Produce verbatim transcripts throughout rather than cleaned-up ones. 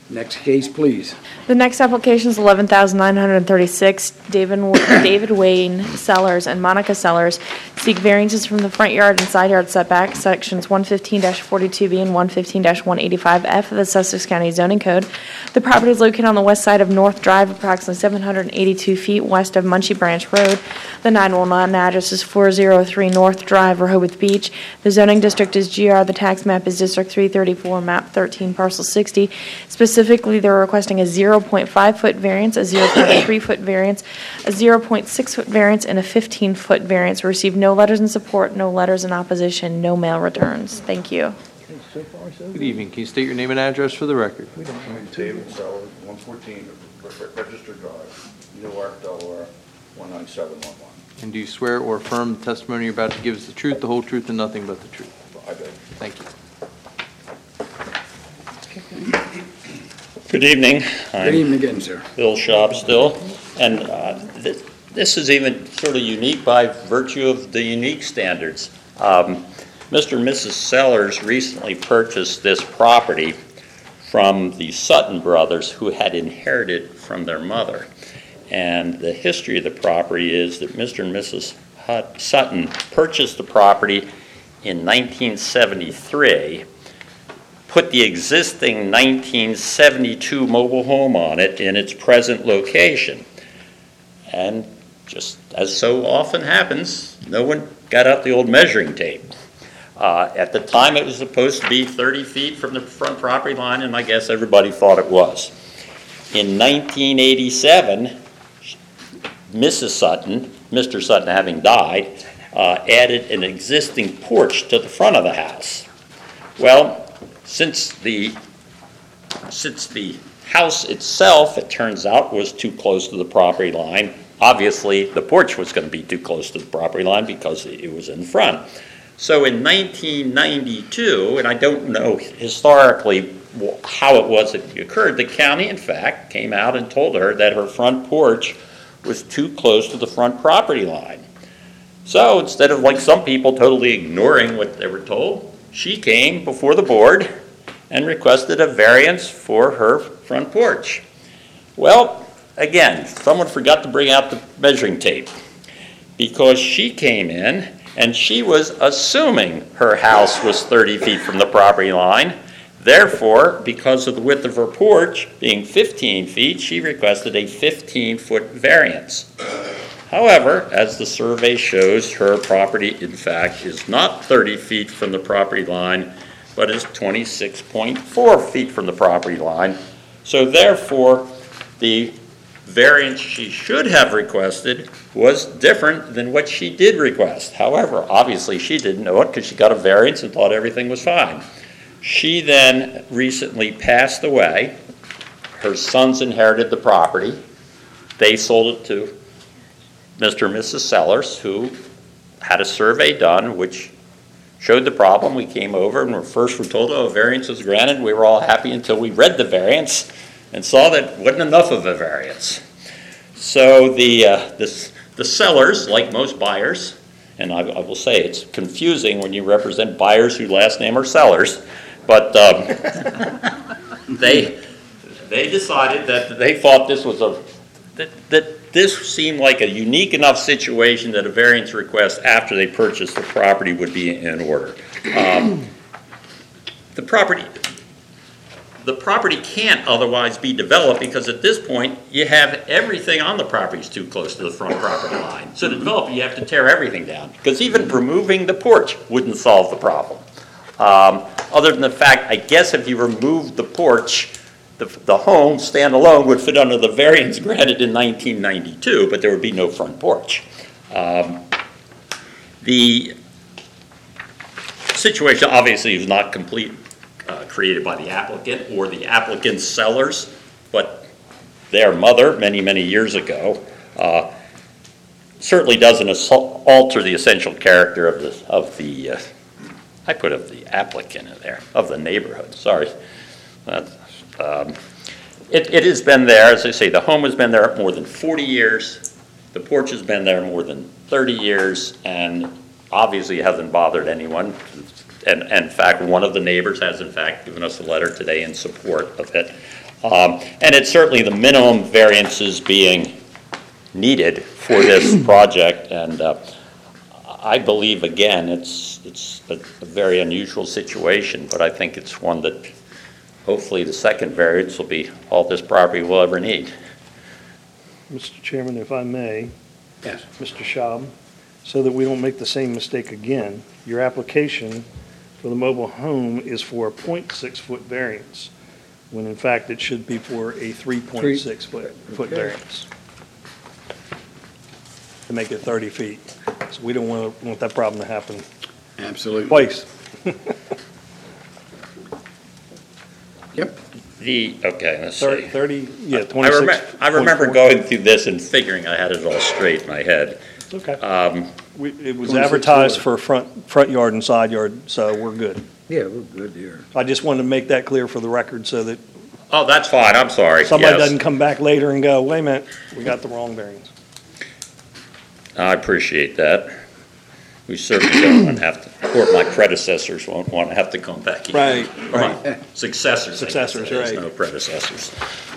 Next case, please. The next application is eleven thousand nine hundred thirty-six. David David Wayne Sellers and Monica Sellers seek variances from the front yard and side yard setback, sections one fifteen forty-two B and one fifteen one eighty-five F of the Sussex County Zoning Code. The property is located on the west side of North Drive, approximately seven hundred eighty-two feet west of Munchie Branch Road. The nine one one address is four oh three North Drive, Rehoboth Beach. The zoning district is G R. The tax map is District three thirty-four, map thirteen, parcel sixty. Specifically, they're requesting a zero point five foot variance, a zero point three foot variance, a zero point six foot variance, and a fifteen foot variance. We received no letters in support, no letters in opposition, no mail returns. Thank you. So far, so Good evening. Can you state your name and address for the record? We don't I'm David Sellers, one fourteen Registered Drive, Newark, Delaware, one nine seven one one. And do you swear or affirm the testimony you're about to give is the truth, the whole truth, and nothing but the truth? I do. Thank you. Good evening. Good I'm evening again, sir. Bill Schaub still, and uh, th- this is even sort of unique by virtue of the unique standards. Um, Mister and Missus Sellers recently purchased this property from the Sutton brothers, who had inherited from their mother. And the history of the property is that Mister and Missus Hut- Sutton purchased the property in nineteen seventy-three, put the existing nineteen seventy-two mobile home on it in its present location. And just as so often happens, no one got out the old measuring tape. Uh, at the time, it was supposed to be thirty feet from the front property line, and I guess everybody thought it was. In nineteen eighty-seven, Missus Sutton, Mister Sutton having died, uh, added an existing porch to the front of the house. Well, since the since the house itself, it turns out, was too close to the property line, obviously the porch was going to be too close to the property line because it was in front. So in nineteen ninety-two, and I don't know historically how it was that it occurred, the county, in fact, came out and told her that her front porch was too close to the front property line. So instead of, like some people, totally ignoring what they were told, she came before the board and requested a variance for her front porch. Well, again, someone forgot to bring out the measuring tape, because she came in and she was assuming her house was thirty feet from the property line. Therefore, because of the width of her porch being fifteen feet, she requested a fifteen foot variance. However, as the survey shows, her property, in fact, is not thirty feet from the property line, but is twenty-six point four feet from the property line. So therefore, the variance she should have requested was different than what she did request. However, obviously she didn't know it because she got a variance and thought everything was fine. She then recently passed away. Her sons inherited the property. They sold it to Mister and Missus Sellers, who had a survey done which showed the problem. We came over and we first were told, oh, a variance was granted. We were all happy until we read the variance and saw that it wasn't enough of a variance. So the, uh, the, the sellers, like most buyers, and I, I will say it's confusing when you represent buyers whose last name are Sellers, but um, they they decided that they thought this was a that, that this seemed like a unique enough situation that a variance request after they purchased the property would be in order. Um, the property the property can't otherwise be developed because at this point you have everything on the property is too close to the front property line. So to develop, you have to tear everything down because even removing the porch wouldn't solve the problem. Um, other than the fact, I guess if you removed the porch, the, the home standalone would fit under the variance granted in nineteen ninety-two, but there would be no front porch. Um, the situation obviously is not complete. Uh, created by the applicant or the applicant's sellers, but their mother many, many years ago uh, certainly doesn't assault, alter the essential character of the, of the uh, I put of the applicant in there, of the neighborhood, sorry. Uh, um, it, it has been there, as I say, the home has been there more than forty years, the porch has been there more than thirty years, and obviously hasn't bothered anyone. And, and in fact, one of the neighbors has, in fact, given us a letter today in support of it. Um, And it's certainly the minimum variances being needed for this project, and uh, I believe, again, it's, it's a a very unusual situation, but I think it's one that hopefully the second variance will be all this property will ever need. Mister Chairman, if I may, Yes. Mister Schaub, so that we don't make the same mistake again, your application for the mobile home is for a point six foot variance, when in fact it should be for a three point six foot, foot Okay. variance. To make it thirty feet. So we don't want, want that problem to happen Absolutely. twice. Yep. The, okay, let's Thirty, see. thirty, yeah, I twenty-six. remember, I remember point four. going through this and figuring I had it all straight in my head. Okay. Um, We, it was twenty-six advertised foot. for front, front yard and side yard, so we're good. Yeah, we're good here. I just wanted to make that clear for the record so that Oh, that's fine, I'm sorry, somebody yes. doesn't come back later and go, wait a minute, we got the wrong variance. I appreciate that. We certainly don't want to have to, or my predecessors won't want to have to come back here. Right, Or my Successors, I guess Successors, it is, right. no predecessors.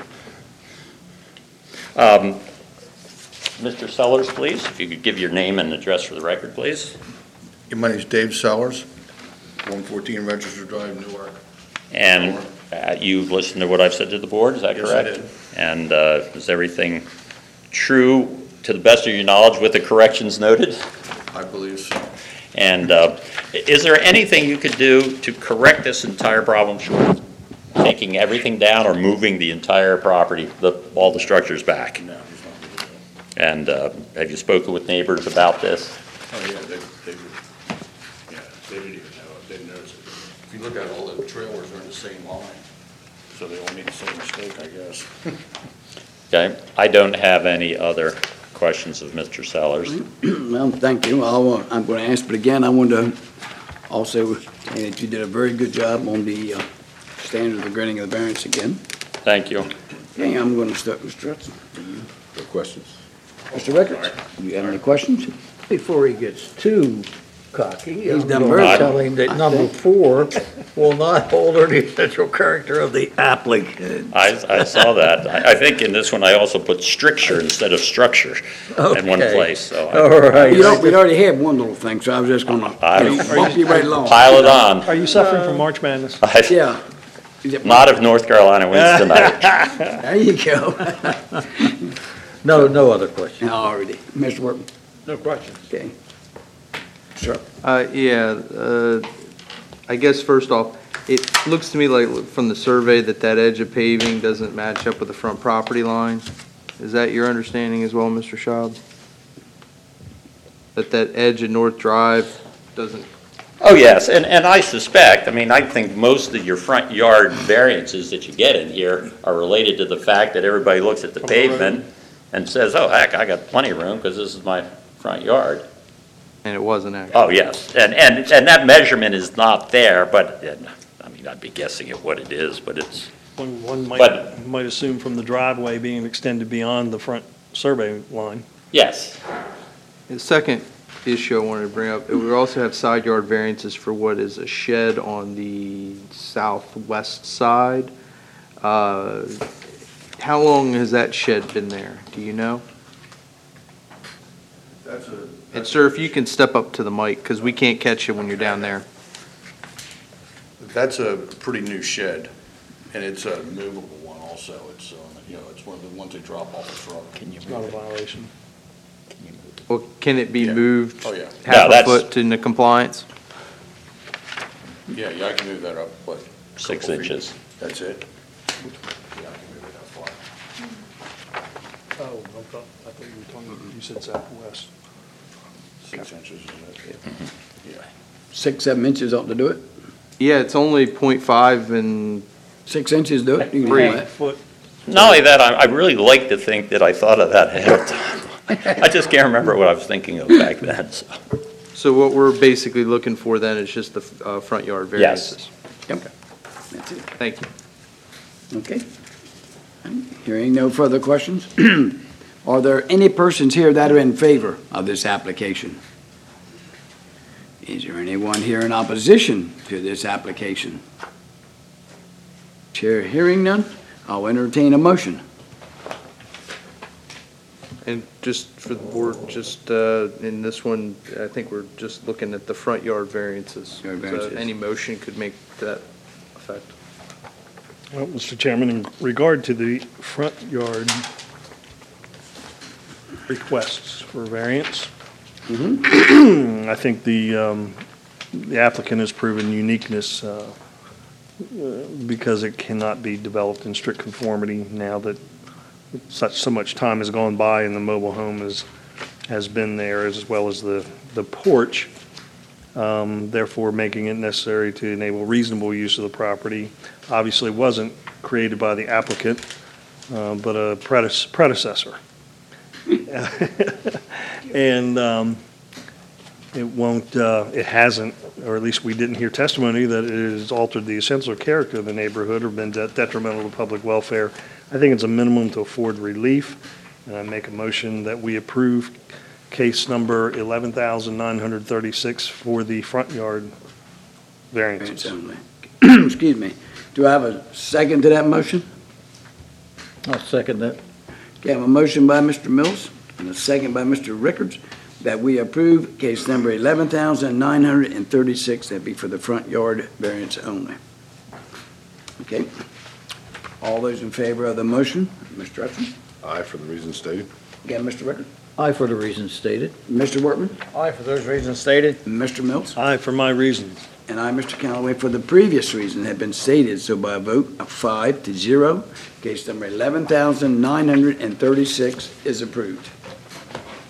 Um, Mister Sellers, please, if you could give your name and address for the record, please. Yeah, my name's Dave Sellers, one fourteen Register Drive, Newark. And uh, you've listened to what I've said to the board, is that Yes, I correct? did. And uh, is everything true, to the best of your knowledge, with the corrections noted? I believe so. And uh, is there anything you could do to correct this entire problem, short of taking everything down or moving the entire property, the, all the structures back? No, he's not gonna do And uh, have you spoken with neighbors about this? that. Oh, yeah, they, they, would- yeah, they didn't even know it, they didn't notice it. If you look at all the trailers, they're in the same line, so they all made the same mistake, I guess. Okay, I don't have any other questions of Mister Sellers. Well, thank you. I'll, uh, I'm going to ask, but again, I want to also say that you did a very good job on the uh, standard of the granting of the variance again. Thank you. Okay, I'm going to start with Stretson. No questions? Mister Ricketts, you have any questions? Before he gets too cocky, He's I'm done going very to good. tell him that I number think. four will not alter the essential character of the applicant. I, I saw that. I, I think in this one, I also put stricture instead of structure in one Okay. place, so I All right. You know, we already have one little thing, so I was just going to I- bump you right along. pile it on. Are you suffering from March Madness? Yeah. Is it- Not if North Carolina wins tonight. There you go. No, no other questions. Already. Mister Workman, No questions. okay. Sure. Uh, yeah, uh, I guess first off, it looks to me like from the survey that that edge of paving doesn't match up with the front property line. Is that your understanding as well, Mister Schaub? That that edge of North Drive doesn't, Oh, yes, and, and I suspect, I mean, I think most of your front yard variances that you get in here are related to the fact that everybody looks at the From the road. pavement and says, oh, heck, I got plenty of room because this is my front yard. and it wasn't actually. Oh, yes, and, and, and that measurement is not there, but, uh, I mean, I'd be guessing at what it is, but it's, One, one might, But- might assume from the driveway being extended beyond the front survey line. yes. The second issue I wanted to bring up, we also have side yard variances for what is a shed on the southwest side. Uh, How long has that shed been there? Do you know? That's a. And sir, if you can step up to the mic, because we can't catch you when you're down there. That's a pretty new shed, and it's a movable one also. It's, uh, you know, it's one of the ones they drop off the truck. Can you It's not a violation. Well, can it be Yeah. moved Oh, yeah. No, half a that's- foot to the compliance? Yeah, yeah, I can move that up, what? Six couple feet? inches. That's it? Yeah, I can move it that far. Oh, I thought, I thought you were talking, you said southwest. Six inches, is it? Yeah. Six, seven inches ought to do it. Yeah, it's only point five and, Six inches do it. You can do Three. that. Foot, Not only that, I, I really like to think that I thought of that ahead of time. I just can't remember what I was thinking of back then, so. so what we're basically looking for then is just the uh, front yard Yes. variances. That's it. Thank you. Okay. Hearing no further questions, are there any persons here that are in favor of this application? Is there anyone here in opposition to this application? Chair hearing none, I'll entertain a motion. And just for the board, just uh, in this one, I think we're just looking at the front yard variances. Yard So variances. any motion could make that effect. Well, Mister Chairman, in regard to the front yard requests for variance, I think the, um, the applicant has proven uniqueness uh, uh, because it cannot be developed in strict conformity now that such, so much time has gone by and the mobile home is, has been there, as well as the, the porch, um, therefore making it necessary to enable reasonable use of the property. Obviously wasn't created by the applicant, uh, but a prede- predecessor. And um, it won't, uh, it hasn't, or at least we didn't hear testimony that it has altered the essential character of the neighborhood or been de- detrimental to public welfare. I think it's a minimum to afford relief, and I make a motion that we approve case number eleven thousand nine hundred thirty-six for the front yard Variance variances. only. Excuse me. Do I have a second to that motion? I'll second that. Okay, I have a motion by Mister Mills and a second by Mister Rickards that we approve case number eleven thousand nine hundred thirty-six, that be for the front yard variance only. Okay. All those in favor of the motion, Mister Hudson? Aye, for the reasons stated. Again, Mister Rickard? Aye for the reasons stated. Mister Workman? Aye for those reasons stated. Mister Mills? Aye, for my reasons. And I, Mister Callaway, for the previous reason have been stated, so by a vote of five to zero, case number eleven thousand nine hundred thirty-six is approved.